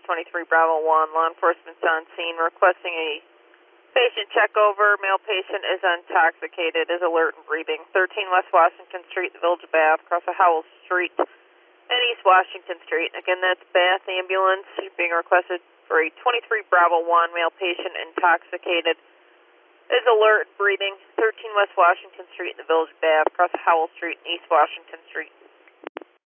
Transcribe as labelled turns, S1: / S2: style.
S1: 23 Bravo 1. Law enforcement's on scene requesting a patient check over. Male patient is intoxicated, is alert and breathing. 13 West Washington Street, the Village of Bath, across the Howell Street and East Washington Street. Again, that's Bath Ambulance being requested for a 23 Bravo 1. Male patient intoxicated, is alert and breathing. 13 West Washington Street, the Village of Bath, across the Howell Street and East Washington Street.